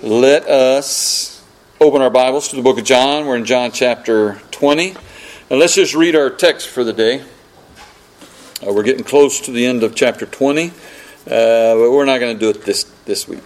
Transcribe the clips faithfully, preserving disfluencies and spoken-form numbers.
Let us open our Bibles to the book of John. We're in John chapter twenty. And let's just read our text for the day. Uh, we're getting close to the end of chapter twenty, uh, but we're not going to do it this, this week.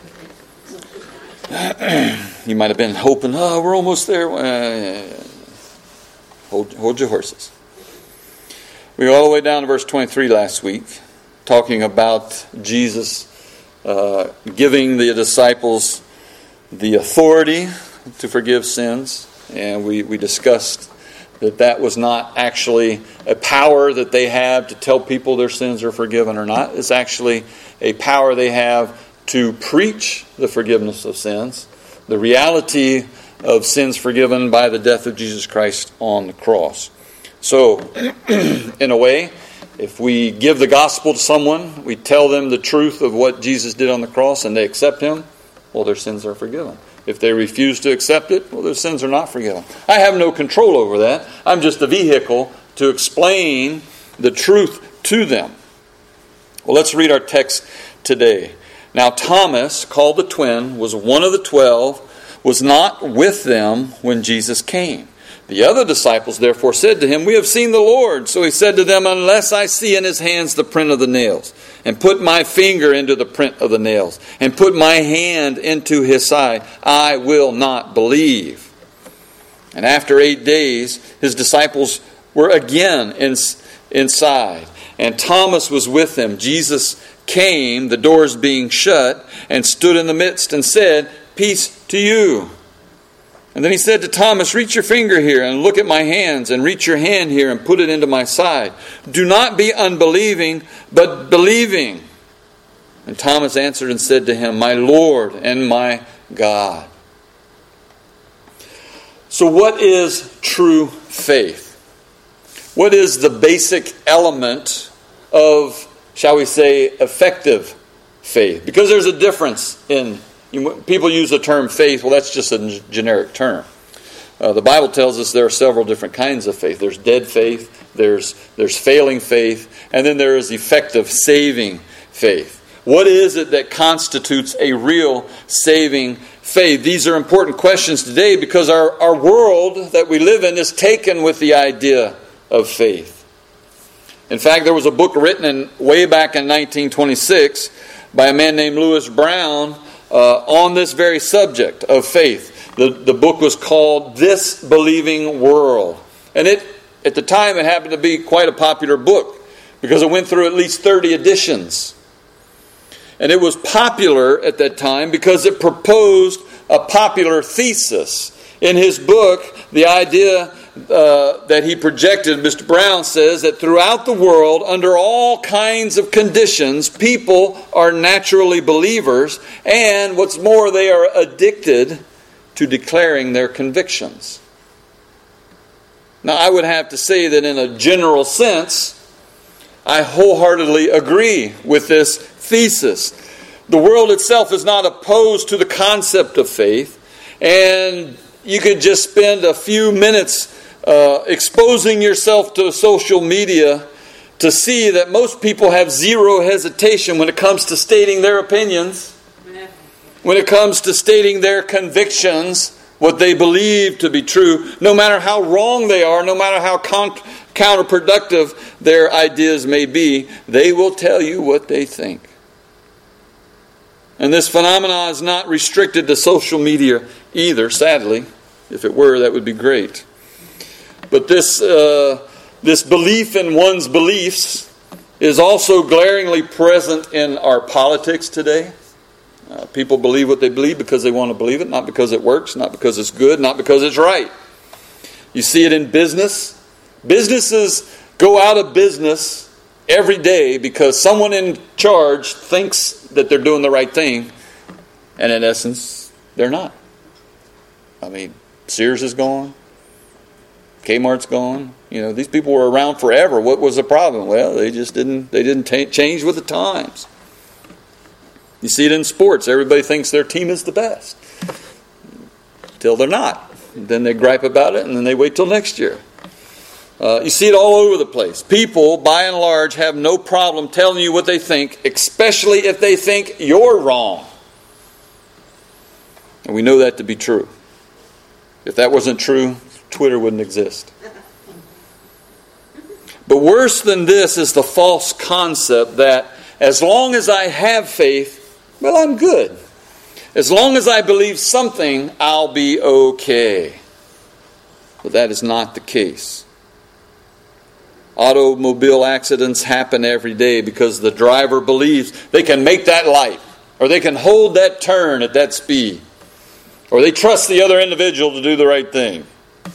You might have been hoping, oh, we're almost there. Uh, hold, hold your horses. We were all the way down to verse twenty-three last week, talking about Jesus uh, giving the disciples the authority to forgive sins. And we, we discussed that that was not actually a power that they have to tell people their sins are forgiven or not. It's actually a power they have to preach the forgiveness of sins, the reality of sins forgiven by the death of Jesus Christ on the cross. So, in a way, if we give the gospel to someone, we tell them the truth of what Jesus did on the cross, and they accept Him, well, their sins are forgiven. If they refuse to accept it, well, their sins are not forgiven. I have no control over that. I'm just a vehicle to explain the truth to them. Well, let's read our text today. Now, Thomas, called the twin, was one of the twelve, was not with them when Jesus came. The other disciples therefore said to him, "We have seen the Lord." So he said to them, "Unless I see in his hands the print of the nails, and put my finger into the print of the nails, and put my hand into his side, I will not believe." And after eight days, his disciples were again in, inside, and Thomas was with them. Jesus came, the doors being shut, and stood in the midst and said, "Peace to you." And then he said to Thomas, "Reach your finger here and look at my hands, and reach your hand here and put it into my side. Do not be unbelieving, but believing." And Thomas answered and said to him, "My Lord and my God." So what is true faith? What is the basic element of, shall we say, effective faith? Because there's a difference in people use the term faith. Well, that's just a generic term. Uh, the Bible tells us there are several different kinds of faith. There's dead faith, there's there's failing faith, and then there is effective saving faith. What is it that constitutes a real saving faith? These are important questions today because our, our world that we live in is taken with the idea of faith. In fact, there was a book written in, way back in nineteen twenty-six by a man named Lewis Brown Uh, on this very subject of faith. The, the book was called This Believing World. And it, at the time, it happened to be quite a popular book because it went through at least thirty editions. And it was popular at that time because it proposed a popular thesis. In his book, the idea uh, that he projected, Mister Brown says that throughout the world, under all kinds of conditions, people are naturally believers, and what's more, they are addicted to declaring their convictions. Now, I would have to say that in a general sense, I wholeheartedly agree with this thesis. The world itself is not opposed to the concept of faith, and you could just spend a few minutes uh, exposing yourself to social media to see that most people have zero hesitation when it comes to stating their opinions, when it comes to stating their convictions, what they believe to be true, no matter how wrong they are, no matter how con- counterproductive their ideas may be, they will tell you what they think. And this phenomenon is not restricted to social media either, sadly. If it were, that would be great. But this uh, this belief in one's beliefs is also glaringly present in our politics today. Uh, people believe what they believe because they want to believe it, not because it works, not because it's good, not because it's right. You see it in business. Businesses go out of business every day because someone in charge thinks that they're doing the right thing, and in essence, they're not. I mean, Sears is gone. Kmart's gone. You know, these people were around forever. What was the problem? Well, they just didn't they didn't t- change with the times. You see it in sports. Everybody thinks their team is the best. Till they're not. Then they gripe about it, and then they wait till next year. Uh, you see it all over the place. People, by and large, have no problem telling you what they think, especially if they think you're wrong. And we know that to be true. If that wasn't true, Twitter wouldn't exist. But worse than this is the false concept that as long as I have faith, well, I'm good. As long as I believe something, I'll be okay. But that is not the case. Automobile accidents happen every day because the driver believes they can make that light, or they can hold that turn at that speed, or they trust the other individual to do the right thing.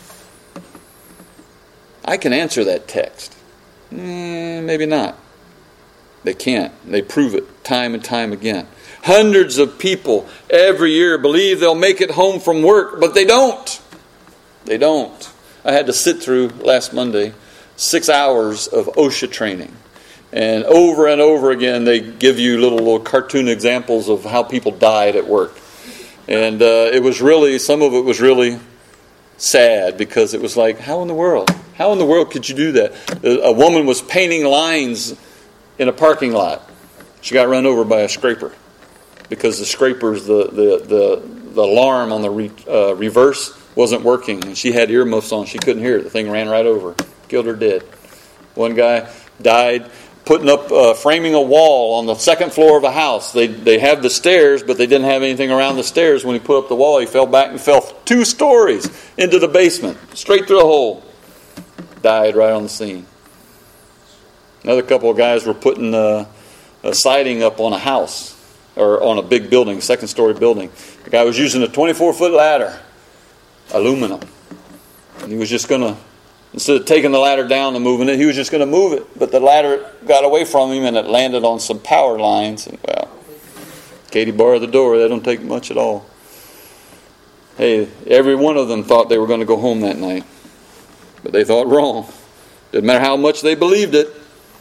I can answer that text. Mm, maybe not. They can't. They prove it time and time again. Hundreds of people every year believe they'll make it home from work, but they don't. They don't. I had to sit through last Monday six hours of OSHA training. And over and over again, they give you little, little cartoon examples of how people died at work. And uh, it was really, some of it was really sad because it was like, how in the world? How in the world could you do that? A woman was painting lines in a parking lot. She got run over by a scraper because the scrapers, the the the, the alarm on the re, uh, reverse wasn't working, and she had earmuffs on. She couldn't hear it. The thing ran right over, killed her dead. One guy died putting up, uh, framing a wall on the second floor of a house. They they have the stairs, but they didn't have anything around the stairs. When he put up the wall, he fell back and fell two stories into the basement, straight through a hole. Died right on the scene. Another couple of guys were putting uh, a siding up on a house, or on a big building, second-story building. The guy was using a twenty-four foot ladder, aluminum. And he was just going to, instead of taking the ladder down and moving it, he was just going to move it. But the ladder got away from him and it landed on some power lines. And, well, Katie barred the door. That don't take much at all. Hey, every one of them thought they were going to go home that night. But they thought wrong. Didn't matter how much they believed it.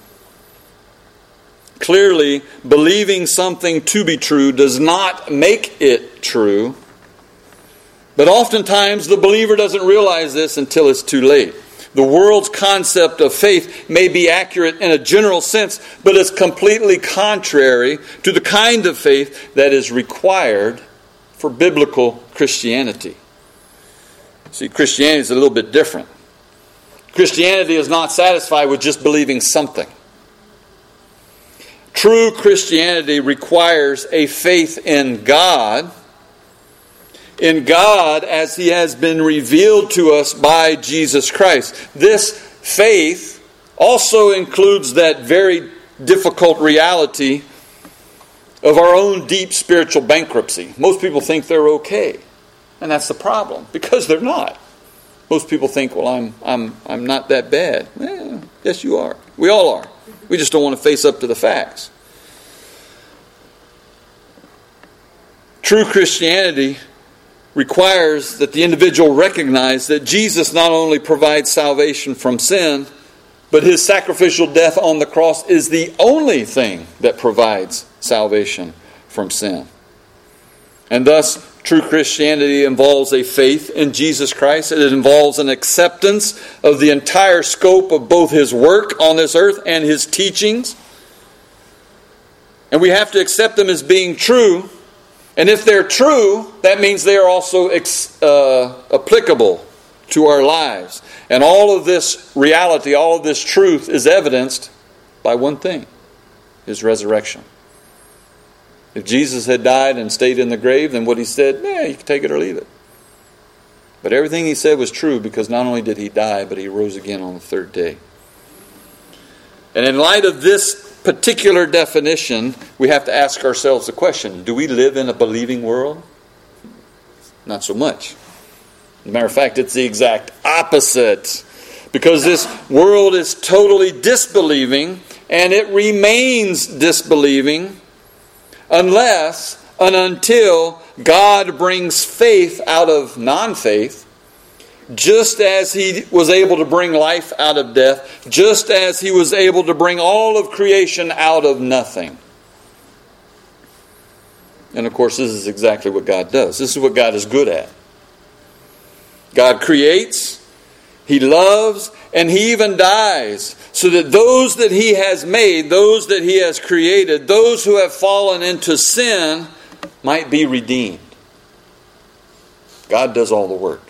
Clearly, believing something to be true does not make it true. But oftentimes, the believer doesn't realize this until it's too late. The world's concept of faith may be accurate in a general sense, but it's completely contrary to the kind of faith that is required for biblical Christianity. See, Christianity is a little bit different. Christianity is not satisfied with just believing something. True Christianity requires a faith in God, in God as He has been revealed to us by Jesus Christ. This faith also includes that very difficult reality of our own deep spiritual bankruptcy. Most people think they're okay, and that's the problem, because they're not. Most people think, well, I'm I'm I'm not that bad. Well, yes, you are. We all are. We just don't want to face up to the facts. True Christianity requires that the individual recognize that Jesus not only provides salvation from sin, but His sacrificial death on the cross is the only thing that provides salvation from sin. And thus, true Christianity involves a faith in Jesus Christ. It involves an acceptance of the entire scope of both His work on this earth and His teachings. And we have to accept them as being true. And if they're true, that means they are also ex, uh, applicable to our lives. And all of this reality, all of this truth is evidenced by one thing: His resurrection. If Jesus had died and stayed in the grave, then what He said, yeah, you can take it or leave it. But everything He said was true, because not only did He die, but He rose again on the third day. And in light of this particular definition, we have to ask ourselves the question: do we live in a believing world? Not so much. As a matter of fact, it's the exact opposite. Because this world is totally disbelieving, and it remains disbelieving unless and until God brings faith out of non-faith, just as He was able to bring life out of death, just as He was able to bring all of creation out of nothing. And of course, this is exactly what God does. This is what God is good at. God creates, He loves, and He even dies, so that those that He has made, those that He has created, those who have fallen into sin might be redeemed. God does all the work.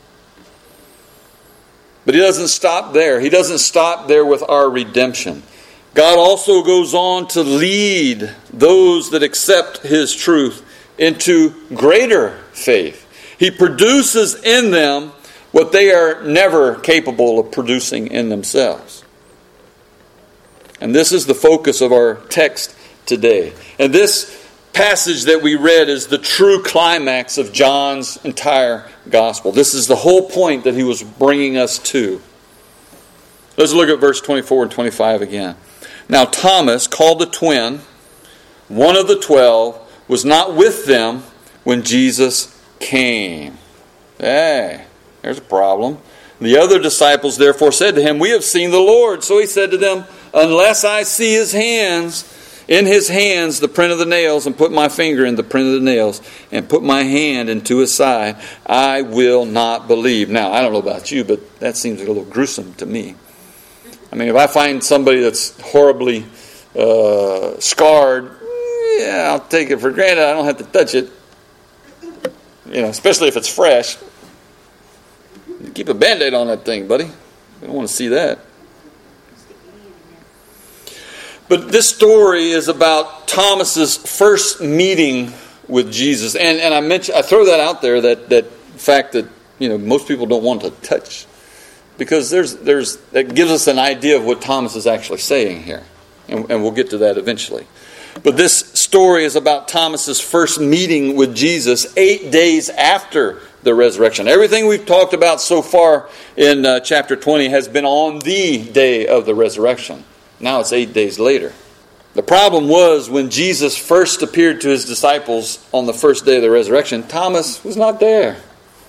But He doesn't stop there. He doesn't stop there with our redemption. God also goes on to lead those that accept His truth into greater faith. He produces in them what they are never capable of producing in themselves. And this is the focus of our text today. And this passage that we read is the true climax of John's entire gospel. This is the whole point that he was bringing us to. Let's look at verse twenty-four and twenty-five again. Now Thomas, called the twin, one of the twelve, was not with them when Jesus came. Hey, there's a problem. The other disciples therefore said to him, "We have seen the Lord." So he said to them, "Unless I see his hands, in his hands the print of the nails, and put my finger in the print of the nails, and put my hand into his side, I will not believe." Now, I don't know about you, but that seems a little gruesome to me. I mean, if I find somebody that's horribly uh, scarred, yeah, I'll take it for granted. I don't have to touch it. You know, especially if it's fresh. Keep a Band-Aid on that thing, buddy. I don't want to see that. But this story is about Thomas's first meeting with Jesus. And and I mention I throw that out there, that that fact that, you know, most people don't want to touch. Because there's there's that gives us an idea of what Thomas is actually saying here. And, and we'll get to that eventually. But this story is about Thomas's first meeting with Jesus eight days after the resurrection. Everything we've talked about so far in uh, chapter twenty has been on the day of the resurrection. Now it's eight days later. The problem was when Jesus first appeared to his disciples on the first day of the resurrection, Thomas was not there.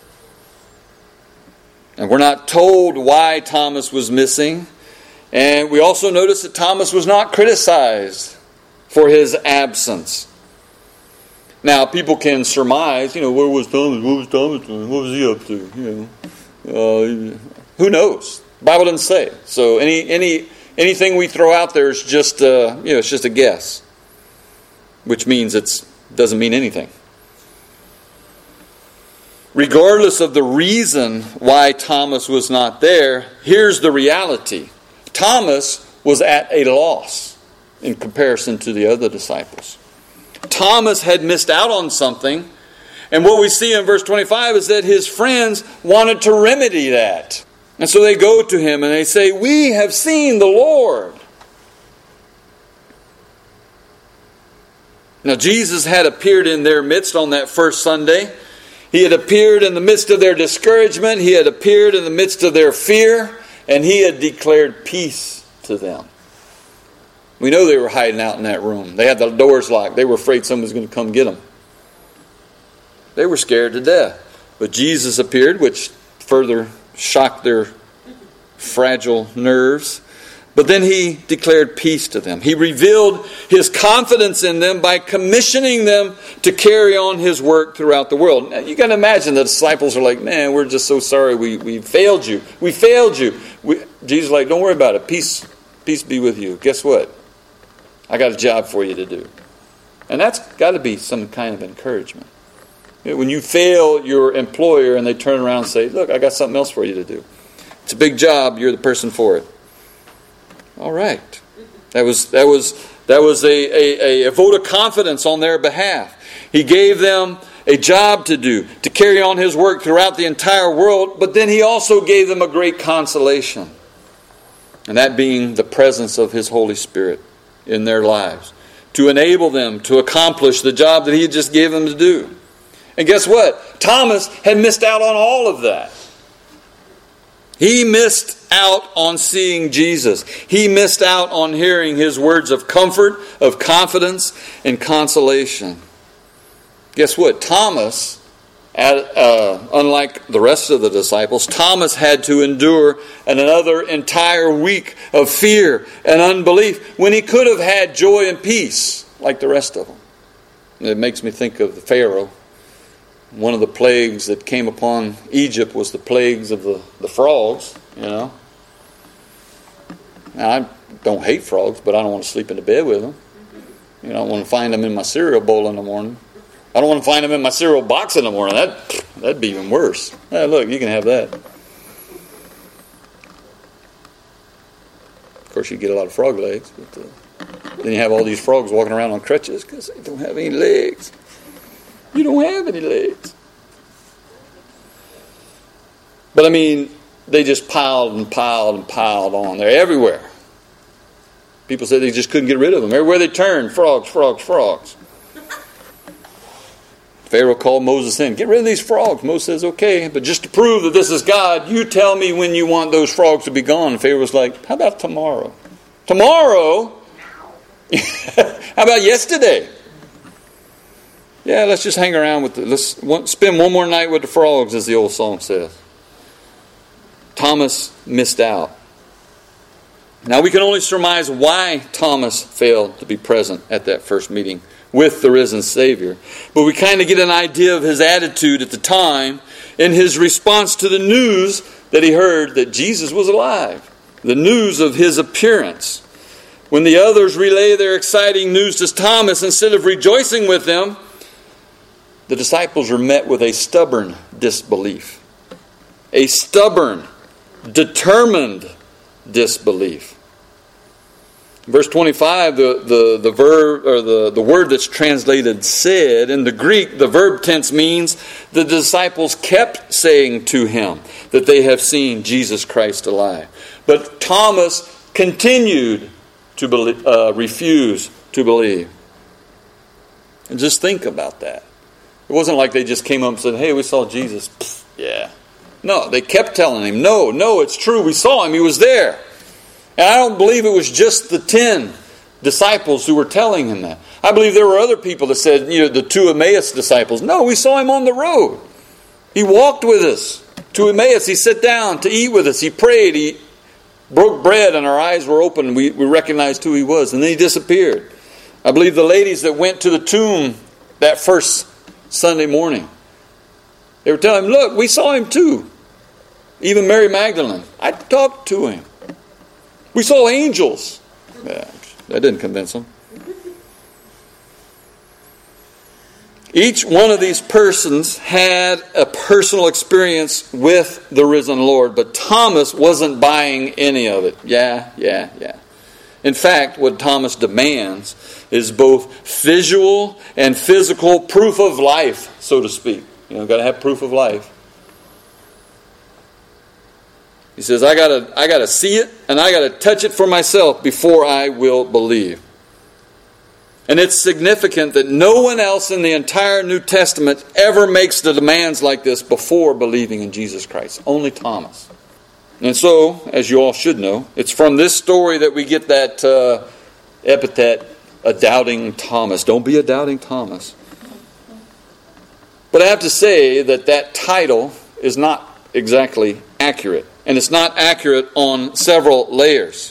And we're not told why Thomas was missing. And we also notice that Thomas was not criticized for his absence. Now, people can surmise, you know, where was Thomas? What was Thomas doing? What was he up to? You know, uh, who knows? The Bible doesn't say. So any any anything we throw out there is just uh, you know, it's just a guess, which means it doesn't mean anything. Regardless of the reason why Thomas was not there, here's the reality: Thomas was at a loss in comparison to the other disciples. Thomas had missed out on something, and what we see in verse twenty-five is that his friends wanted to remedy that. And so they go to him and they say, "We have seen the Lord." Now Jesus had appeared in their midst on that first Sunday. He had appeared in the midst of their discouragement. He had appeared in the midst of their fear, and he had declared peace to them. We know they were hiding out in that room. They had the doors locked. They were afraid someone was going to come get them. They were scared to death. But Jesus appeared, which further shocked their fragile nerves. But then he declared peace to them. He revealed his confidence in them by commissioning them to carry on his work throughout the world. Now, you can imagine the disciples are like, "Man, we're just so sorry. We we failed you. We failed you." We, Jesus is like, "Don't worry about it. Peace, peace be with you. Guess what? I got a job for you to do." And that's got to be some kind of encouragement. When you fail your employer and they turn around and say, "Look, I got something else for you to do. It's a big job. You're the person for it." All right. That was that was that was a, a, a vote of confidence on their behalf. He gave them a job to do, to carry on his work throughout the entire world, but then he also gave them a great consolation. And that being the presence of his Holy Spirit in their lives, to enable them to accomplish the job that he had just gave them to do. And guess what? Thomas had missed out on all of that. He missed out on seeing Jesus. He missed out on hearing his words of comfort, of confidence, and consolation. Guess what? Thomas, uh, unlike the rest of the disciples, Thomas had to endure another entire week of fear and unbelief when he could have had joy and peace like the rest of them. It makes me think of the Pharaoh. One of the plagues that came upon Egypt was the plagues of the, the frogs, you know. Now, I don't hate frogs, but I don't want to sleep in the bed with them. You know, I don't want to find them in my cereal bowl in the morning. I don't want to find them in my cereal box in the morning. That That'd be even worse. Ah, look, you can have that. Of course, you get a lot of frog legs, but uh, then you have all these frogs walking around on crutches because they don't have any legs. You don't have any legs. But I mean, they just piled and piled and piled on. They're everywhere. People said they just couldn't get rid of them. Everywhere they turned, frogs, frogs, frogs. Pharaoh called Moses in. Get rid of these frogs. Moses says, okay, but just to prove that this is God, you tell me when you want those frogs to be gone. And Pharaoh was like, how about tomorrow? Tomorrow? How about yesterday? Yeah, let's just hang around with the, let's spend one more night with the frogs, as the old song says. Thomas missed out. Now we can only surmise why Thomas failed to be present at that first meeting with the risen Savior. But we kind of get an idea of his attitude at the time in his response to the news that he heard that Jesus was alive. The news of his appearance. When the others relay their exciting news to Thomas, instead of rejoicing with them, the disciples are met with a stubborn disbelief. A stubborn, determined disbelief. Verse twenty-five, the, the, the verb or the, the word that's translated said, in the Greek, the verb tense means the disciples kept saying to him that they have seen Jesus Christ alive. But Thomas continued to believe, uh, refuse to believe. And just think about that. It wasn't like they just came up and said, hey, we saw Jesus. Pfft, yeah. No, they kept telling him, no, no, it's true. We saw him. He was there. And I don't believe it was just the ten disciples who were telling him that. I believe there were other people that said, you know, the two Emmaus disciples. No, we saw him on the road. He walked with us to Emmaus. He sat down to eat with us. He prayed. He broke bread and our eyes were open. We, we recognized who he was. And then he disappeared. I believe the ladies that went to the tomb that first Sunday morning, they were telling him, look, we saw him too. Even Mary Magdalene. I talked to him. We saw angels. Yeah, that didn't convince them. Each one of these persons had a personal experience with the risen Lord, but Thomas wasn't buying any of it. Yeah, yeah, yeah. In fact, what Thomas demands is both visual and physical proof of life, so to speak. You know, got to have proof of life. He says, I gotta, I gotta see it and I gotta touch it for myself before I will believe. And it's significant that no one else in the entire New Testament ever makes the demands like this before believing in Jesus Christ. Only Thomas. And so, as you all should know, it's from this story that we get that uh, epithet, a doubting Thomas. Don't be a doubting Thomas. But I have to say that that title is not exactly accurate. And it's not accurate on several layers,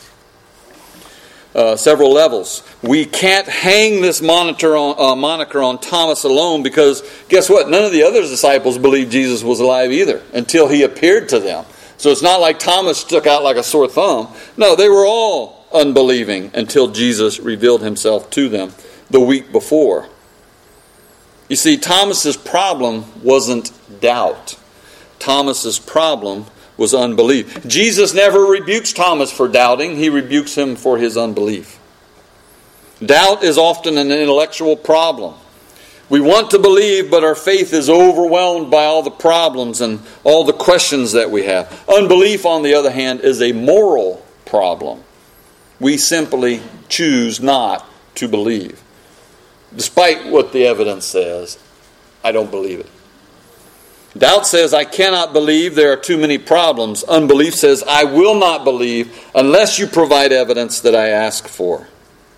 uh, several levels. We can't hang this moniker on, uh, moniker on Thomas alone because guess what? None of the other disciples believed Jesus was alive either until he appeared to them. So it's not like Thomas stuck out like a sore thumb. No, they were all unbelieving until Jesus revealed himself to them the week before. You see, Thomas's problem wasn't doubt. Thomas's problem was unbelief. Jesus never rebukes Thomas for doubting. He rebukes him for his unbelief. Doubt is often an intellectual problem. We want to believe, but our faith is overwhelmed by all the problems and all the questions that we have. Unbelief, on the other hand, is a moral problem. We simply choose not to believe. Despite what the evidence says, I don't believe it. Doubt says, I cannot believe, there are too many problems. Unbelief says, I will not believe unless you provide evidence that I ask for.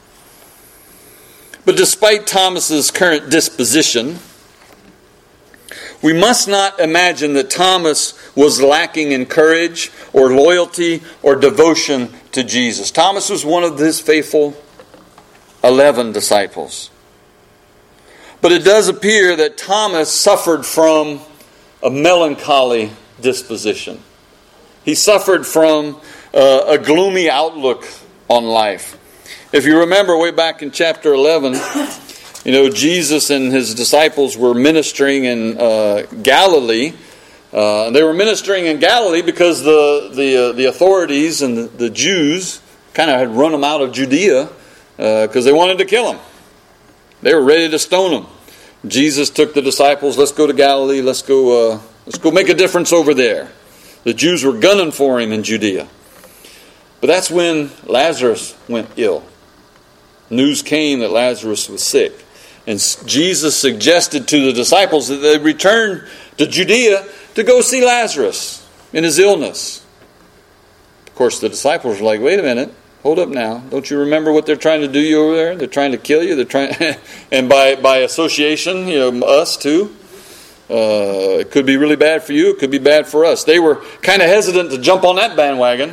But despite Thomas's current disposition, we must not imagine that Thomas was lacking in courage or loyalty or devotion to Jesus. Thomas was one of his faithful eleven disciples. But it does appear that Thomas suffered from a melancholy disposition. He suffered from uh, a gloomy outlook on life. If you remember way back in chapter eleven, You know, Jesus and his disciples were ministering in uh, Galilee. Uh, they were ministering in Galilee because the the uh, the authorities and the, the Jews kind of had run them out of Judea because uh, they wanted to kill him. They were ready to stone him. Jesus took the disciples. Let's go to Galilee. Let's go. Uh, let's go make a difference over there. The Jews were gunning for him in Judea. But that's when Lazarus went ill. News came that Lazarus was sick. And Jesus suggested to the disciples that they return to Judea to go see Lazarus in his illness. Of course, the disciples were like, wait a minute, hold up now. Don't you remember what they're trying to do you over there? They're trying to kill you. They're trying, and by, by association, you know, us too. Uh, it could be really bad for you. It could be bad for us. They were kind of hesitant to jump on that bandwagon.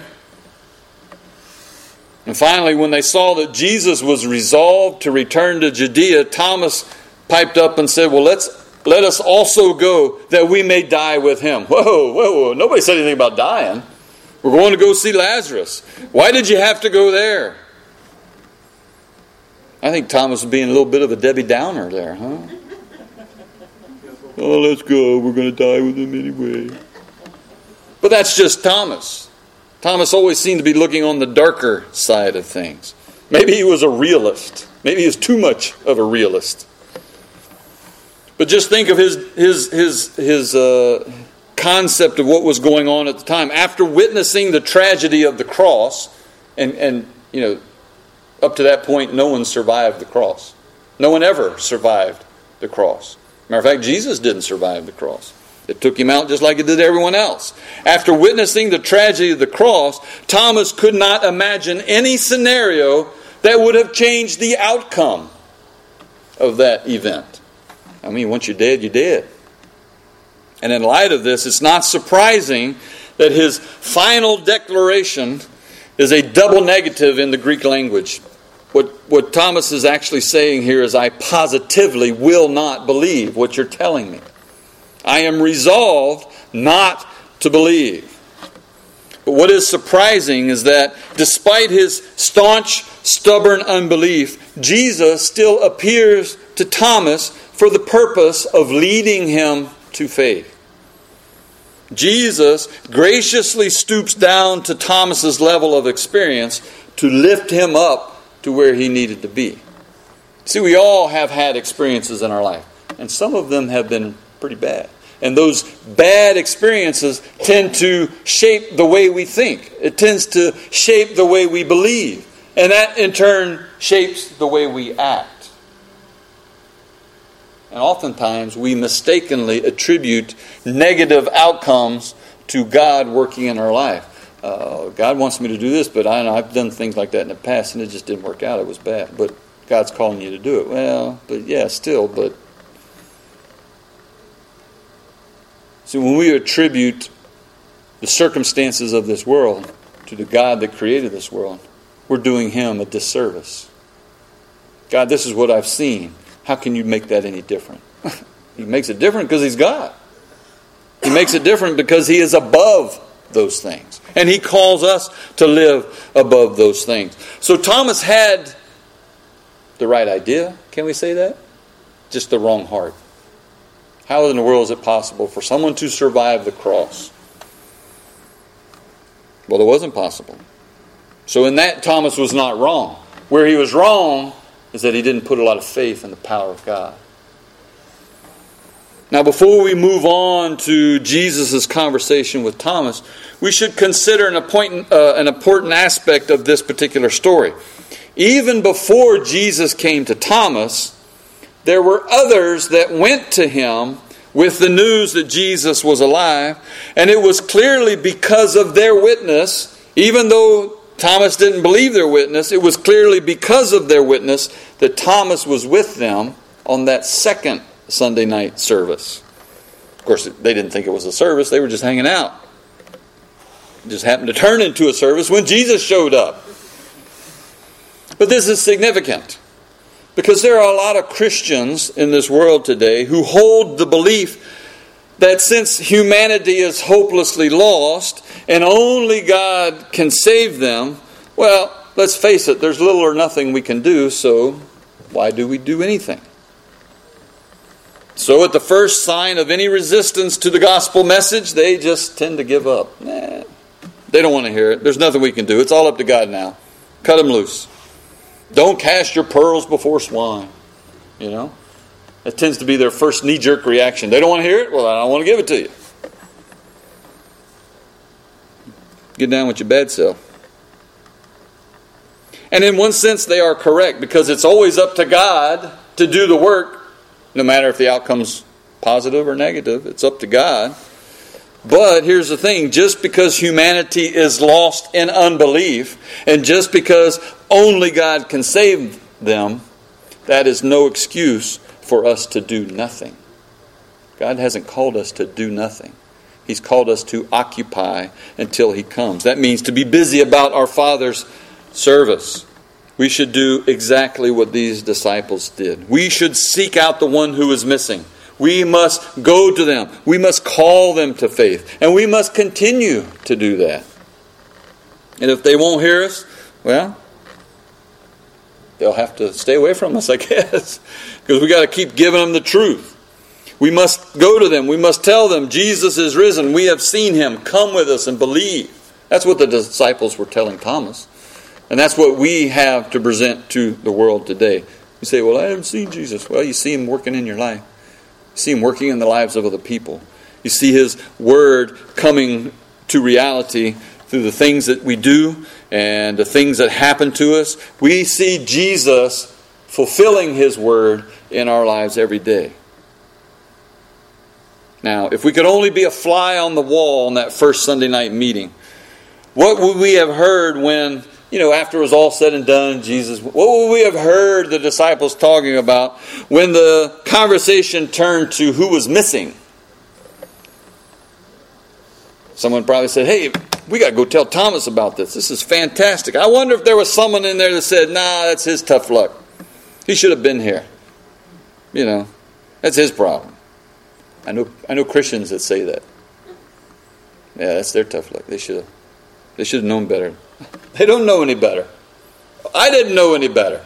And finally, when they saw that Jesus was resolved to return to Judea, Thomas piped up and said, well, let's let us also go that we may die with him. Whoa, whoa, whoa. Nobody said anything about dying. We're going to go see Lazarus. Why did you have to go there? I think Thomas was being a little bit of a Debbie Downer there, huh? Oh, let's go. We're going to die with him anyway. But that's just Thomas. Thomas always seemed to be looking on the darker side of things. Maybe he was a realist. Maybe he was too much of a realist. But just think of his his his his uh, concept of what was going on at the time. After witnessing the tragedy of the cross, and and you know, up to that point, no one survived the cross. No one ever survived the cross. Matter of fact, Jesus didn't survive the cross. It took him out just like it did everyone else. After witnessing the tragedy of the cross, Thomas could not imagine any scenario that would have changed the outcome of that event. I mean, once you're dead, you're dead. And in light of this, it's not surprising that his final declaration is a double negative in the Greek language. What, what Thomas is actually saying here is, I positively will not believe what you're telling me. I am resolved not to believe. But what is surprising is that despite his staunch, stubborn unbelief, Jesus still appears to Thomas for the purpose of leading him to faith. Jesus graciously stoops down to Thomas's level of experience to lift him up to where he needed to be. See, we all have had experiences in our life, and some of them have been pretty bad. And those bad experiences tend to shape the way we think. It tends to shape the way we believe. And that in turn shapes the way we act. And oftentimes we mistakenly attribute negative outcomes to God working in our life. Uh, God wants me to do this, but I, I've done things like that in the past and it just didn't work out. It was bad. But God's calling you to do it. Well, but yeah, still, but... See, when we attribute the circumstances of this world to the God that created this world, we're doing Him a disservice. God, this is what I've seen. How can you make that any different? He makes it different because He's God. He makes it different because He is above those things. And He calls us to live above those things. So Thomas had the right idea. Can we say that? Just the wrong heart. How in the world is it possible for someone to survive the cross? Well, it wasn't possible. So in that, Thomas was not wrong. Where he was wrong is that he didn't put a lot of faith in the power of God. Now, before we move on to Jesus' conversation with Thomas, we should consider an important, uh, an important aspect of this particular story. Even before Jesus came to Thomas, there were others that went to him with the news that Jesus was alive. And it was clearly because of their witness, even though Thomas didn't believe their witness, it was clearly because of their witness that Thomas was with them on that second Sunday night service. Of course, they didn't think it was a service. They were just hanging out. It just happened to turn into a service when Jesus showed up. But this is significant. Because there are a lot of Christians in this world today who hold the belief that since humanity is hopelessly lost and only God can save them, well, let's face it, there's little or nothing we can do, so why do we do anything? So at the first sign of any resistance to the gospel message, they just tend to give up. Nah, they don't want to hear it. There's nothing we can do. It's all up to God now. Cut them loose. Don't cast your pearls before swine. You know? That tends to be their first knee-jerk reaction. They don't want to hear it? Well, I don't want to give it to you. Get down with your bad self. And in one sense, they are correct, because it's always up to God to do the work, no matter if the outcome's positive or negative. It's up to God. But here's the thing, just because humanity is lost in unbelief, and just because only God can save them, that is no excuse for us to do nothing. God hasn't called us to do nothing. He's called us to occupy until He comes. That means to be busy about our Father's service. We should do exactly what these disciples did. We should seek out the one who is missing. We must go to them. We must call them to faith. And we must continue to do that. And if they won't hear us, well, they'll have to stay away from us, I guess. Because we got to keep giving them the truth. We must go to them. We must tell them, Jesus is risen. We have seen Him. Come with us and believe. That's what the disciples were telling Thomas. And that's what we have to present to the world today. You say, well, I haven't seen Jesus. Well, you see Him working in your life. You see Him working in the lives of other people. You see His Word coming to reality through the things that we do and the things that happen to us. We see Jesus fulfilling His Word in our lives every day. Now, if we could only be a fly on the wall on that first Sunday night meeting, what would we have heard when, you know, after it was all said and done, Jesus, what would we have heard the disciples talking about when the conversation turned to who was missing? Someone probably said, hey, we got to go tell Thomas about this. This is fantastic. I wonder if there was someone in there that said, nah, that's his tough luck. He should have been here. You know, that's his problem. I know I know Christians that say that. Yeah, that's their tough luck. They should have they should have known better. They don't know any better. I didn't know any better.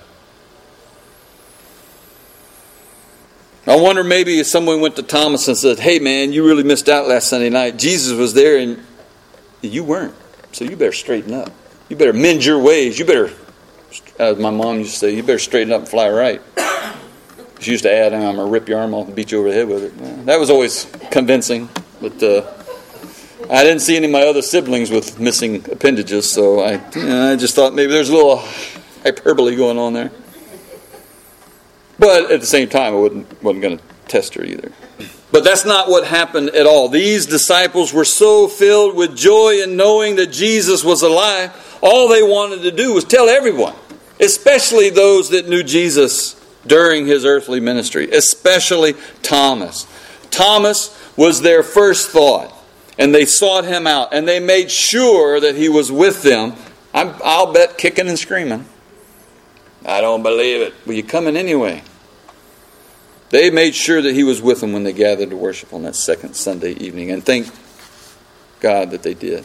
I wonder maybe if someone went to Thomas and said, hey man, you really missed out last Sunday night. Jesus was there and you weren't. So you better straighten up. You better mend your ways. You better, as my mom used to say, you better straighten up and fly right. She used to add, I'm going to rip your arm off and beat you over the head with it. Well, that was always convincing. But uh, I didn't see any of my other siblings with missing appendages, so I, you know, I just thought maybe there's a little hyperbole going on there. But at the same time, I wasn't, wasn't going to test her either. But that's not what happened at all. These disciples were so filled with joy in knowing that Jesus was alive, all they wanted to do was tell everyone, especially those that knew Jesus during His earthly ministry, especially Thomas. Thomas was their first thought, and they sought Him out, and they made sure that He was with them. I'm, I'll bet kicking and screaming. I don't believe it. Well, you coming anyway. They made sure that He was with them when they gathered to worship on that second Sunday evening, and thank God that they did.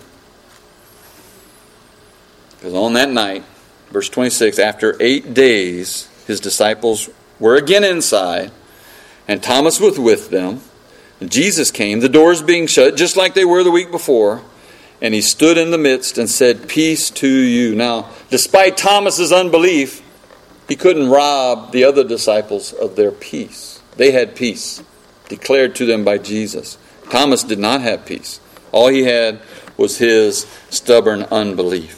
Because on that night, verse twenty-six, after eight days, His disciples were again inside, and Thomas was with them. And Jesus came, the doors being shut, just like they were the week before, and He stood in the midst and said, peace to you. Now, despite Thomas's unbelief, he couldn't rob the other disciples of their peace. They had peace, declared to them by Jesus. Thomas did not have peace. All he had was his stubborn unbelief.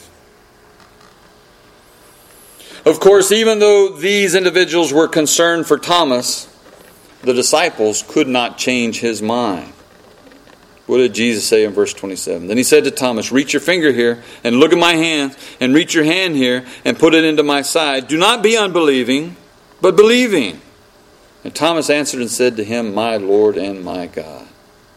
Of course, even though these individuals were concerned for Thomas, the disciples could not change his mind. What did Jesus say in verse twenty-seven? Then He said to Thomas, reach your finger here and look at my hand, and reach your hand here and put it into my side. Do not be unbelieving, but believing. And Thomas answered and said to Him, my Lord and my God.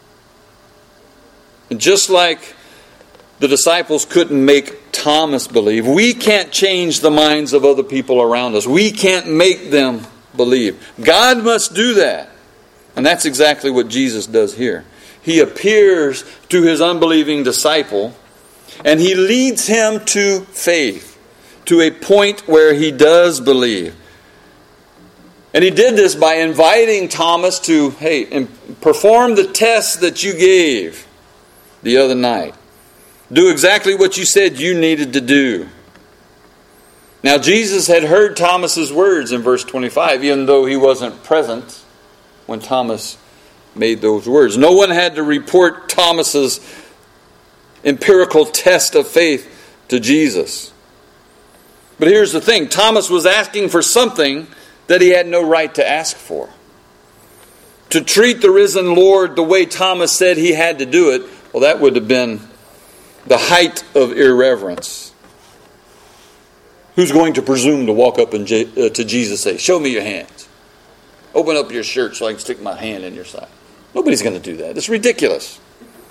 And just like the disciples couldn't make Thomas believe, we can't change the minds of other people around us. We can't make them believe. God must do that. And that's exactly what Jesus does here. He appears to His unbelieving disciple, and He leads him to faith, to a point where he does believe. And he did this by inviting Thomas to, hey, perform the test that you gave the other night. Do exactly what you said you needed to do. Now, Jesus had heard Thomas's words in verse twenty-five, even though he wasn't present when Thomas made those words. No one had to report Thomas's empirical test of faith to Jesus. But here's the thing. Thomas was asking for something that he had no right to ask for. To treat the risen Lord the way Thomas said he had to do it, well, that would have been the height of irreverence. Who's going to presume to walk up and J- uh, to Jesus and say, "Show me your hands. Open up your shirt so I can stick my hand in your side"? Nobody's going to do that. It's ridiculous.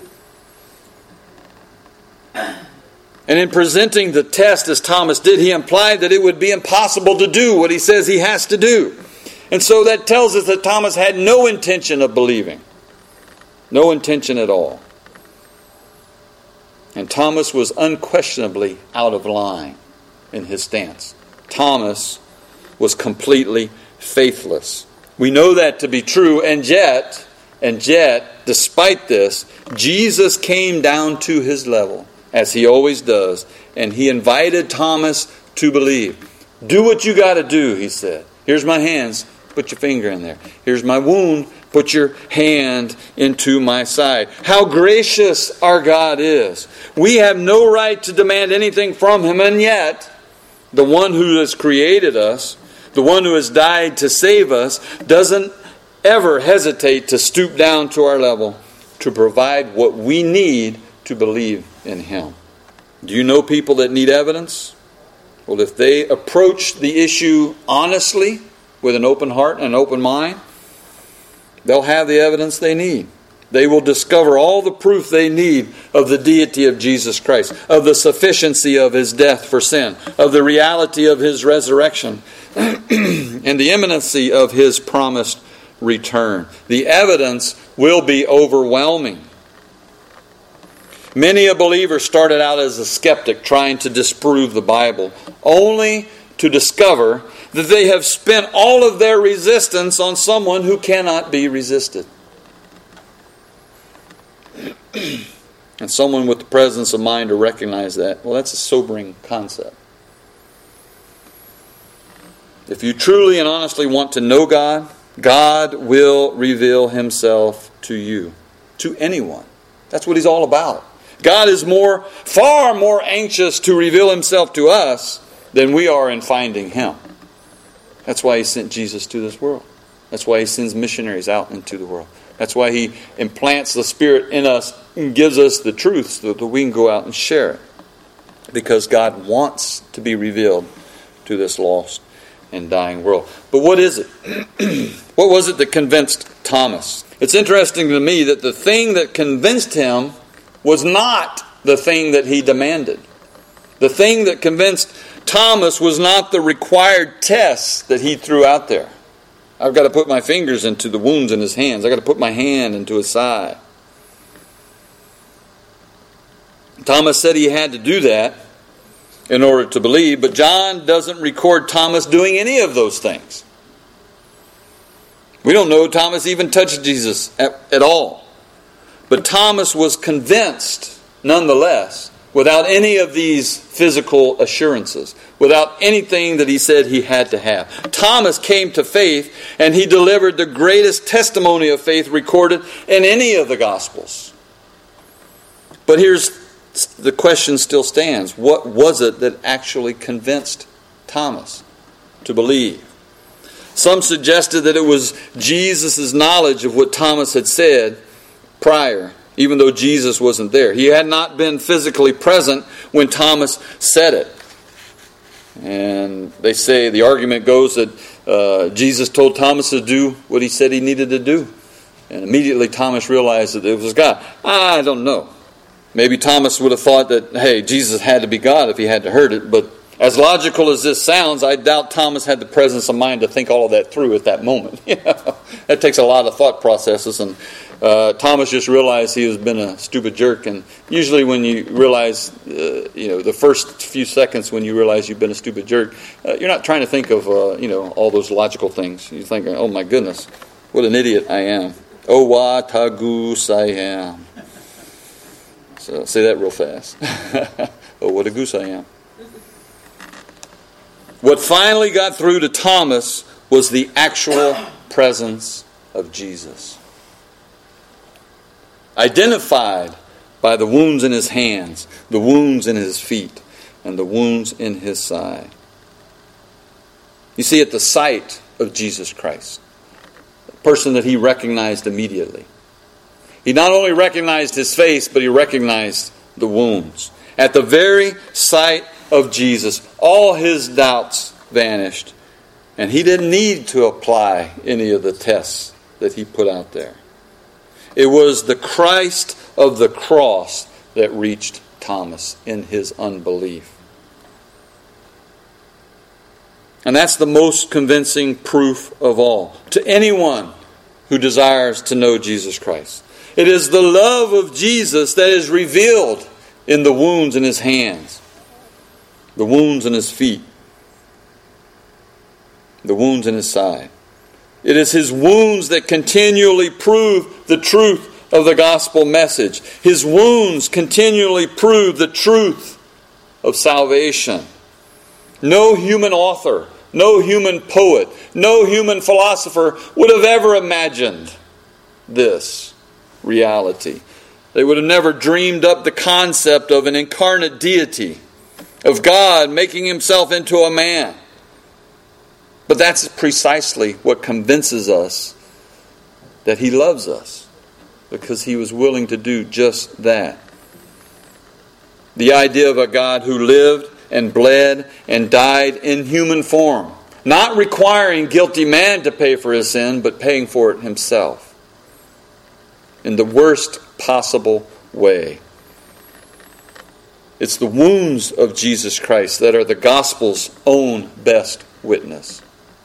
And in presenting the test as Thomas did, he implied that it would be impossible to do what he says he has to do. And so that tells us that Thomas had no intention of believing. No intention at all. And Thomas was unquestionably out of line in his stance. Thomas was completely faithless. We know that to be true, and yet, and yet, despite this, Jesus came down to his level, as he always does, and he invited Thomas to believe. Do what you got to do, he said. Here's my hands, put your finger in there. Here's my wound, put your hand into my side. How gracious our God is. We have no right to demand anything from him, and yet, the one who has created us, the one who has died to save us, doesn't ever hesitate to stoop down to our level to provide what we need to believe in him. Do you know people that need evidence? Well, if they approach the issue honestly, with an open heart and an open mind, they'll have the evidence they need. They will discover all the proof they need of the deity of Jesus Christ, of the sufficiency of his death for sin, of the reality of his resurrection, and the imminency of his promised return. The evidence will be overwhelming. Many a believer started out as a skeptic trying to disprove the Bible, only to discover that they have spent all of their resistance on someone who cannot be resisted. And someone with the presence of mind to recognize that, well, that's a sobering concept. If you truly and honestly want to know God, God will reveal himself to you, to anyone. That's what he's all about. God is more, far more anxious to reveal himself to us than we are in finding him. That's why he sent Jesus to this world. That's why he sends missionaries out into the world. That's why he implants the Spirit in us and gives us the truth so that we can go out and share it. Because God wants to be revealed to this lost and dying world. But what is it? What was it that convinced Thomas? It's interesting to me that the thing that convinced him was not the thing that he demanded. The thing that convinced Thomas was not the required test that he threw out there. I've got to put my fingers into the wounds in his hands. I've got to put my hand into his side. Thomas said he had to do that in order to believe, but John doesn't record Thomas doing any of those things. We don't know Thomas even touched Jesus at, at all. But Thomas was convinced, nonetheless, without any of these physical assurances, without anything that he said he had to have. Thomas came to faith, and he delivered the greatest testimony of faith recorded in any of the Gospels. But here's the question still stands. What was it that actually convinced Thomas to believe? Some suggested that it was Jesus' knowledge of what Thomas had said prior, even though Jesus wasn't there. He had not been physically present when Thomas said it. And they say, the argument goes that uh, Jesus told Thomas to do what he said he needed to do. And immediately Thomas realized that it was God. I don't know. Maybe Thomas would have thought that, hey, Jesus had to be God if he had to heard it. But as logical as this sounds, I doubt Thomas had the presence of mind to think all of that through at that moment. You know, that takes a lot of thought processes and Uh, Thomas just realized he has been a stupid jerk, and usually when you realize, uh, you know, the first few seconds when you realize you've been a stupid jerk, uh, you're not trying to think of, uh, you know, all those logical things. You're thinking, oh my goodness, what an idiot I am. Oh, what a goose I am. So say that real fast. Oh, what a goose I am. What finally got through to Thomas was the actual presence of Jesus. Identified by the wounds in his hands, the wounds in his feet, and the wounds in his side. You see, at the sight of Jesus Christ, a person that he recognized immediately. He not only recognized his face, but he recognized the wounds. At the very sight of Jesus, all his doubts vanished, and he didn't need to apply any of the tests that he put out there. It was the Christ of the cross that reached Thomas in his unbelief. And that's the most convincing proof of all to anyone who desires to know Jesus Christ. It is the love of Jesus that is revealed in the wounds in his hands, the wounds in his feet, the wounds in his side. It is his wounds that continually prove the truth of the gospel message. His wounds continually prove the truth of salvation. No human author, no human poet, no human philosopher would have ever imagined this reality. They would have never dreamed up the concept of an incarnate deity, of God making himself into a man. But that's precisely what convinces us that he loves us, because he was willing to do just that. The idea of a God who lived and bled and died in human form, not requiring guilty man to pay for his sin, but paying for it himself in the worst possible way. It's the wounds of Jesus Christ that are the gospel's own best witness.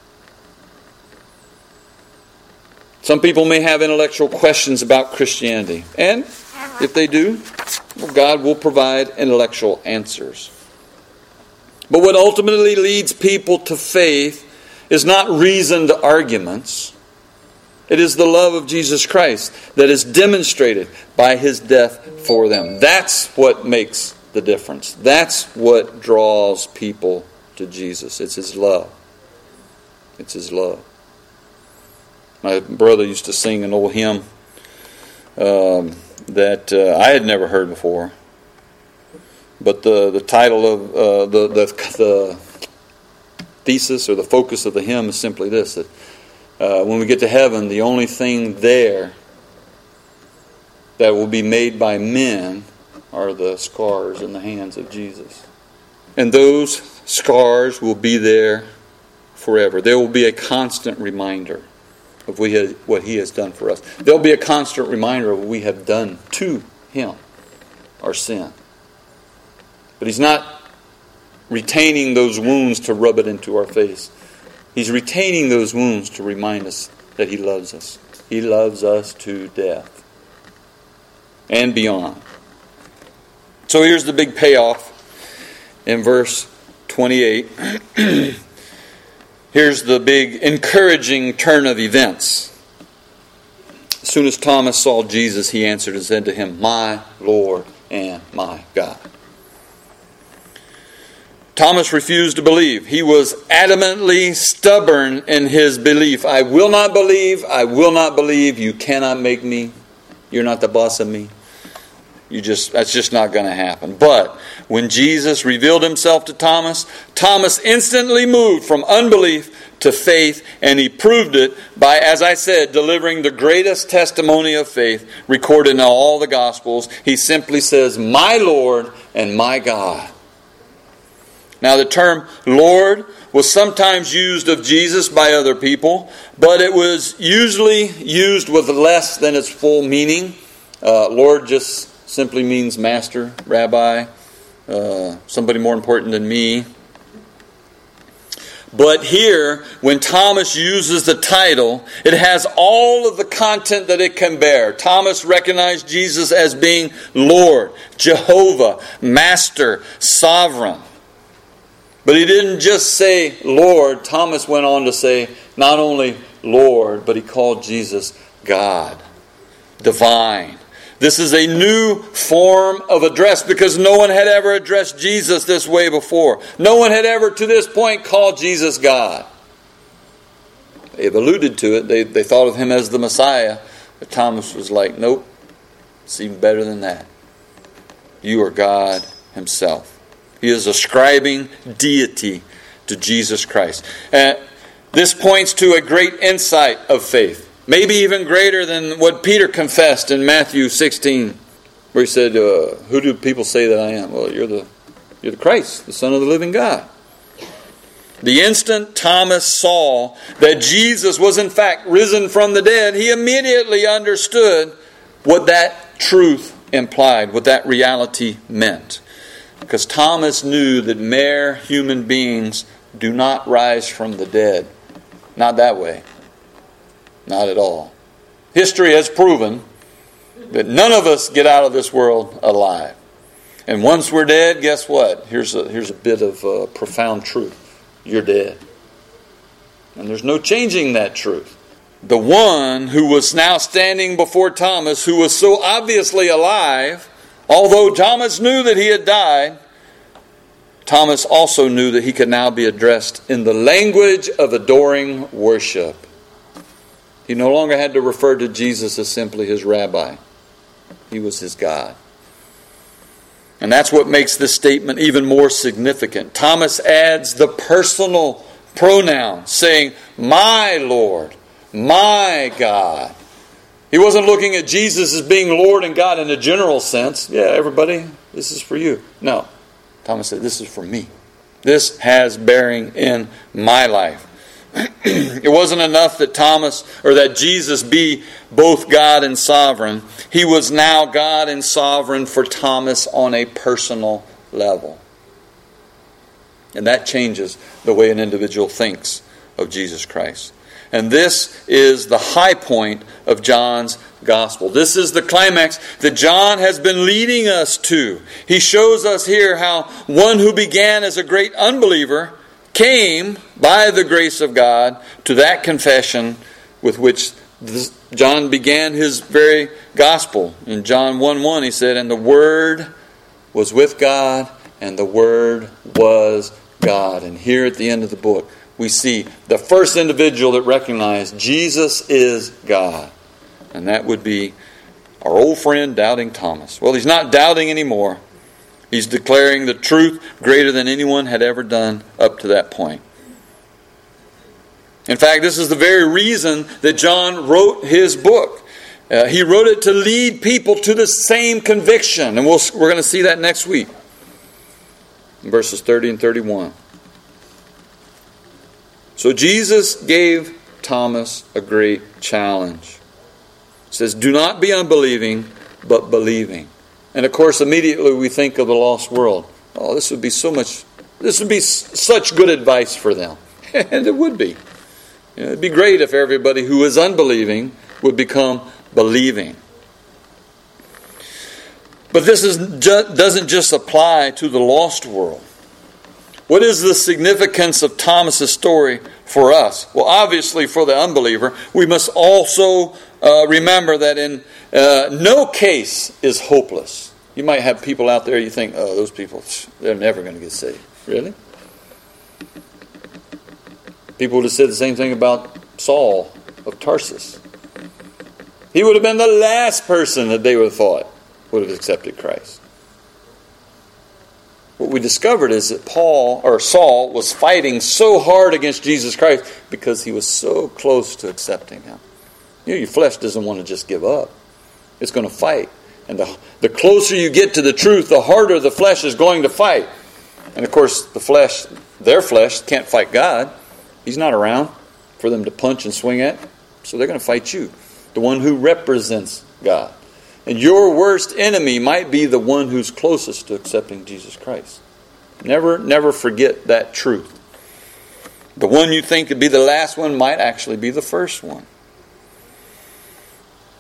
Some people may have intellectual questions about Christianity, and if they do, well, God will provide intellectual answers. But what ultimately leads people to faith is not reasoned arguments. It is the love of Jesus Christ that is demonstrated by his death for them. That's what makes the difference. That's what draws people to Jesus. It's his love. It's his love. My brother used to sing an old hymn um, that uh, I had never heard before. But the, the title of uh, the, the the thesis or the focus of the hymn is simply this: that uh, when we get to heaven, the only thing there that will be made by men are the scars in the hands of Jesus. And those scars will be there forever. There will be a constant reminder of what he has done for us. There will be a constant reminder of what we have done to him, our sin. But he's not retaining those wounds to rub it into our face. He's retaining those wounds to remind us that he loves us. He loves us to death and beyond. So here's the big payoff in verse twenty-eight. Here's the big encouraging turn of events. As soon as Thomas saw Jesus, he answered and said to him, "My Lord and my God." Thomas refused to believe. He was adamantly stubborn in his belief. I will not believe. I will not believe. You cannot make me. You're not the boss of me. You just that's just not going to happen. But when Jesus revealed himself to Thomas, Thomas instantly moved from unbelief to faith, and he proved it by, as I said, delivering the greatest testimony of faith recorded in all the Gospels. He simply says, "My Lord and my God." Now, the term Lord was sometimes used of Jesus by other people, but it was usually used with less than its full meaning. Uh, Lord just simply means master, rabbi, uh, somebody more important than me. But here, when Thomas uses the title, it has all of the content that it can bear. Thomas recognized Jesus as being Lord, Jehovah, Master, Sovereign. But he didn't just say Lord. Thomas went on to say not only Lord, but he called Jesus God, divine. This is a new form of address because no one had ever addressed Jesus this way before. No one had ever to this point called Jesus God. They've alluded to it. They, they thought of him as the Messiah. But Thomas was like, nope, it's even better than that. You are God himself. He is ascribing deity to Jesus Christ. And this points to a great insight of faith. Maybe even greater than what Peter confessed in Matthew sixteen, where he said, uh, who do people say that I am? Well, you're the, you're the Christ, the Son of the living God. The instant Thomas saw that Jesus was in fact risen from the dead, he immediately understood what that truth implied, what that reality meant. Because Thomas knew that mere human beings do not rise from the dead. Not that way. Not at all. History has proven that none of us get out of this world alive. And once we're dead, guess what? Here's a, here's a bit of uh, profound truth. You're dead. And there's no changing that truth. The one who was now standing before Thomas, who was so obviously alive, although Thomas knew that he had died, Thomas also knew that he could now be addressed in the language of adoring worship. He no longer had to refer to Jesus as simply his rabbi. He was his God. And that's what makes this statement even more significant. Thomas adds the personal pronoun, saying, my Lord, my God. He wasn't looking at Jesus as being Lord and God in a general sense. Yeah, everybody, this is for you. No. Thomas said, this is for me. This has bearing in my life. It wasn't enough that Thomas, or that Jesus be both God and sovereign. He was now God and sovereign for Thomas on a personal level. And that changes the way an individual thinks of Jesus Christ. And this is the high point of John's gospel. This is the climax that John has been leading us to. He shows us here how one who began as a great unbeliever came, by the grace of God, to that confession with which this, John began his very gospel. In John one one he said, and the Word was with God, and the Word was God. And here at the end of the book, we see the first individual that recognized Jesus is God. And that would be our old friend, Doubting Thomas. Well, he's not doubting anymore. He's declaring the truth greater than anyone had ever done up to that point. In fact, this is the very reason that John wrote his book. Uh, he wrote it to lead people to the same conviction. And we'll, we're going to see that next week. In verses thirty and thirty-one. So Jesus gave Thomas a great challenge. He says, do not be unbelieving, but believing. And of course, immediately we think of the lost world. Oh, this would be so much, this would be such good advice for them. And it would be. You know, it'd be great if everybody who is unbelieving would become believing. But this is, doesn't just apply to the lost world. What is the significance of Thomas' story for us? Well, obviously for the unbeliever, we must also uh, remember that in uh, no case is hopeless. You might have people out there you think, oh, those people, they're never going to get saved. Really? People would have said the same thing about Saul of Tarsus. He would have been the last person that they would have thought would have accepted Christ. What we discovered is that Paul or Saul was fighting so hard against Jesus Christ because he was so close to accepting him. You know, your flesh doesn't want to just give up. It's going to fight. And the, the closer you get to the truth, the harder the flesh is going to fight. And of course, the flesh, their flesh, can't fight God. He's not around for them to punch and swing at. So they're going to fight you, the one who represents God. And your worst enemy might be the one who's closest to accepting Jesus Christ. Never, never forget that truth. The one you think could be the last one might actually be the first one.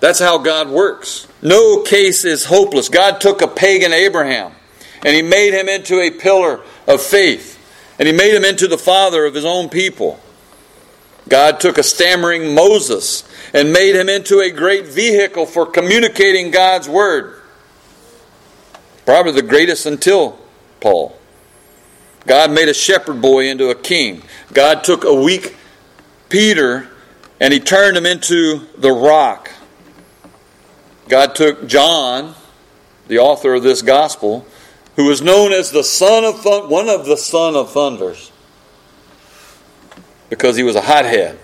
That's how God works. No case is hopeless. God took a pagan Abraham and He made him into a pillar of faith. And He made him into the father of His own people. God took a stammering Moses and made him into a great vehicle for communicating God's Word. Probably the greatest until Paul. God made a shepherd boy into a king. God took a weak Peter and He turned him into the rock. God took John, the author of this gospel, who was known as the son of thun- one of the son of thunders, because he was a hothead.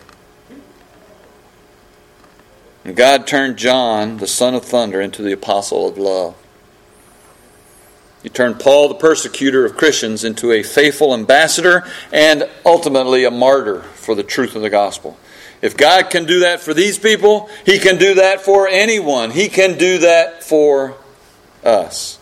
And God turned John, the son of thunder, into the apostle of love. He turned Paul, the persecutor of Christians, into a faithful ambassador and ultimately a martyr for the truth of the gospel. If God can do that for these people, He can do that for anyone. He can do that for us.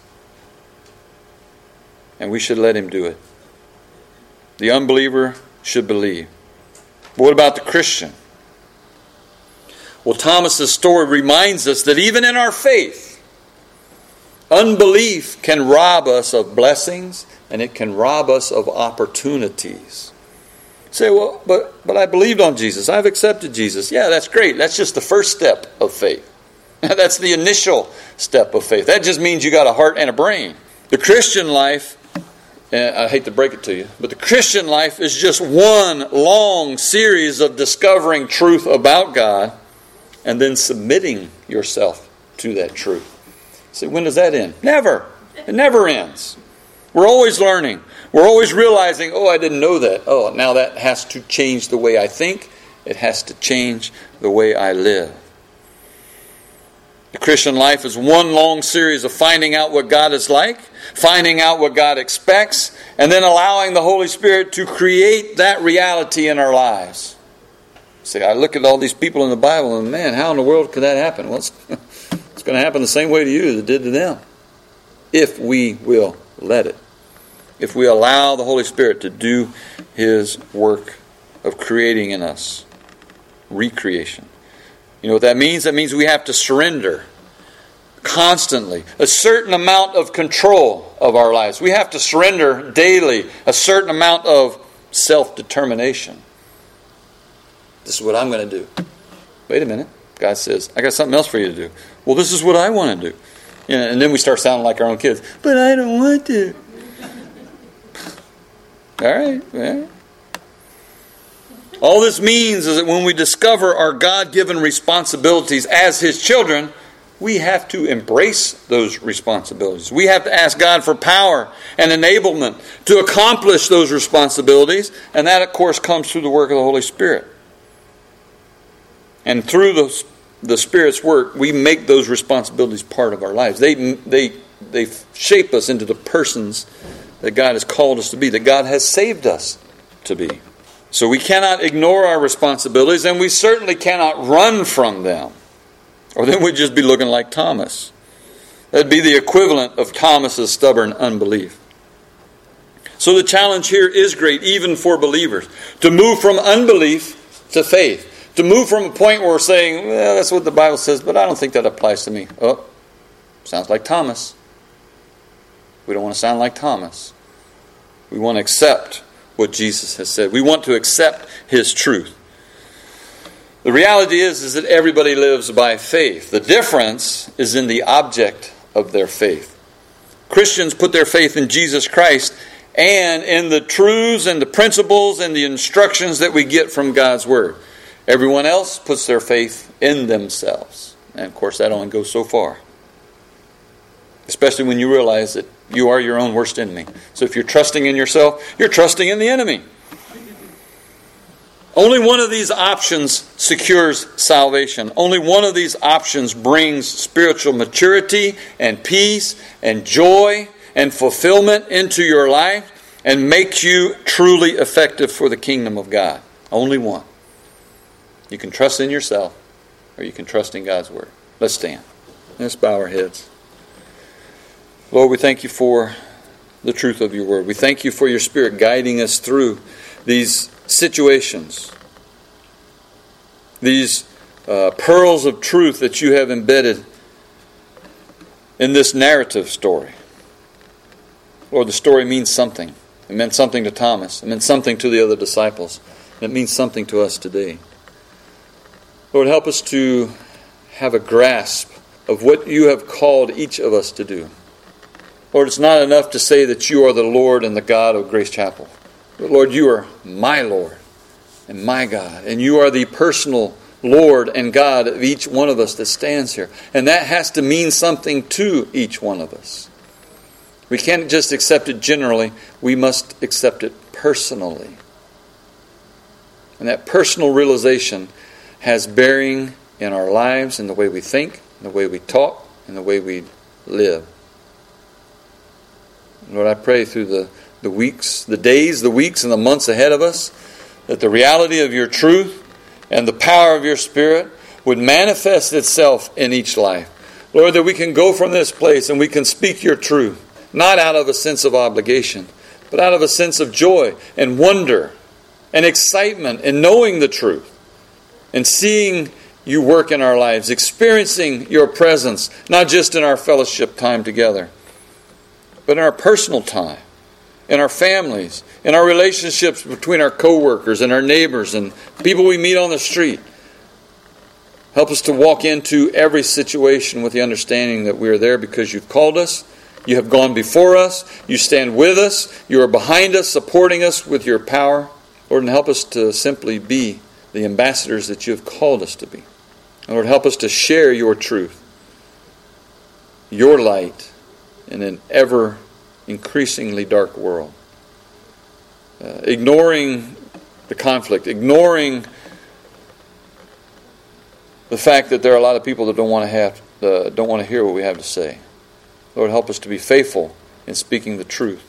And we should let Him do it. The unbeliever should believe. But what about the Christian? Well, Thomas's story reminds us that even in our faith, unbelief can rob us of blessings and it can rob us of opportunities. You say, well, but, but I believed on Jesus. I've accepted Jesus. Yeah, that's great. That's just the first step of faith. That's the initial step of faith. That just means you got a heart and a brain. The Christian life, and I hate to break it to you, but the Christian life is just one long series of discovering truth about God and then submitting yourself to that truth. So when does that end? Never. It never ends. We're always learning. We're always realizing, oh, I didn't know that. Oh, now that has to change the way I think. It has to change the way I live. The Christian life is one long series of finding out what God is like, finding out what God expects, and then allowing the Holy Spirit to create that reality in our lives. See, I look at all these people in the Bible and, man, how in the world could that happen? Well, it's, it's going to happen the same way to you as it did to them. If we will let it. If we allow the Holy Spirit to do His work of creating in us. Recreation. You know what that means? That means we have to surrender constantly a certain amount of control of our lives. We have to surrender daily a certain amount of self-determination. This is what I'm going to do. Wait a minute. God says, I got something else for you to do. Well, this is what I want to do. You know, and then we start sounding like our own kids. But I don't want to. All right. Yeah. All this means is that when we discover our God-given responsibilities as His children, we have to embrace those responsibilities. We have to ask God for power and enablement to accomplish those responsibilities. And that, of course, comes through the work of the Holy Spirit. And through the, the Spirit's work, we make those responsibilities part of our lives. They, they, they shape us into the persons that God has called us to be, that God has saved us to be. So we cannot ignore our responsibilities, and we certainly cannot run from them. Or then we'd just be looking like Thomas. That'd be the equivalent of Thomas's stubborn unbelief. So the challenge here is great, even for believers. To move from unbelief to faith. To move from a point where we're saying, well, that's what the Bible says, but I don't think that applies to me. Oh, sounds like Thomas. We don't want to sound like Thomas. We want to accept what Jesus has said. We want to accept His truth. The reality is, is that everybody lives by faith. The difference is in the object of their faith. Christians put their faith in Jesus Christ and in the truths and the principles and the instructions that we get from God's Word. Everyone else puts their faith in themselves. And of course, that only goes so far. Especially when you realize that you are your own worst enemy. So if you're trusting in yourself, you're trusting in the enemy. Only one of these options secures salvation. Only one of these options brings spiritual maturity and peace and joy and fulfillment into your life and makes you truly effective for the kingdom of God. Only one. You can trust in yourself or you can trust in God's Word. Let's stand. Let's bow our heads. Lord, we thank You for the truth of Your Word. We thank You for Your Spirit guiding us through these situations, these uh, pearls of truth that you have embedded in this narrative story. Lord, the story means something. It meant something to Thomas. It meant something to the other disciples. It means something to us today. Lord, help us to have a grasp of what you have called each of us to do. Lord, it's not enough to say that you are the Lord and the God of Grace Chapel. But Lord, you are my Lord and my God. And you are the personal Lord and God of each one of us that stands here. And that has to mean something to each one of us. We can't just accept it generally. We must accept it personally. And that personal realization has bearing in our lives, in the way we think, in the way we talk, in the way we live. Lord, I pray through the, the weeks, the days, the weeks, and the months ahead of us, that the reality of your truth and the power of your Spirit would manifest itself in each life. Lord, that we can go from this place and we can speak your truth, not out of a sense of obligation, but out of a sense of joy and wonder and excitement in knowing the truth and seeing you work in our lives, experiencing your presence, not just in our fellowship time together, but in our personal time, in our families, in our relationships between our co-workers and our neighbors and people we meet on the street. Help us to walk into every situation with the understanding that we are there because you've called us, you have gone before us, you stand with us, you are behind us, supporting us with your power. Lord, and help us to simply be the ambassadors that you have called us to be. And Lord, help us to share your truth, your light, in an ever increasingly dark world. Uh, ignoring the conflict, ignoring the fact that there are a lot of people that don't want to have, uh, don't want to hear what we have to say. Lord, help us to be faithful in speaking the truth.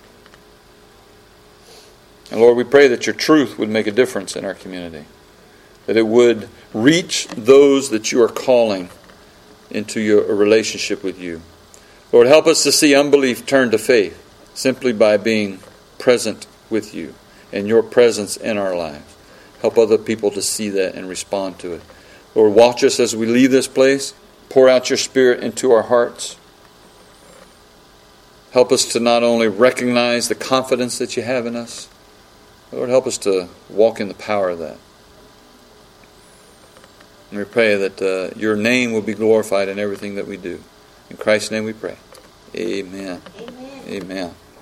And Lord, we pray that your truth would make a difference in our community, that it would reach those that you are calling into your a relationship with you. Lord, help us to see unbelief turn to faith simply by being present with you and your presence in our lives. Help other people to see that and respond to it. Lord, watch us as we leave this place. Pour out your Spirit into our hearts. Help us to not only recognize the confidence that you have in us, Lord, help us to walk in the power of that. And we pray that uh, your name will be glorified in everything that we do. In Christ's name we pray. Amen. Amen. Amen.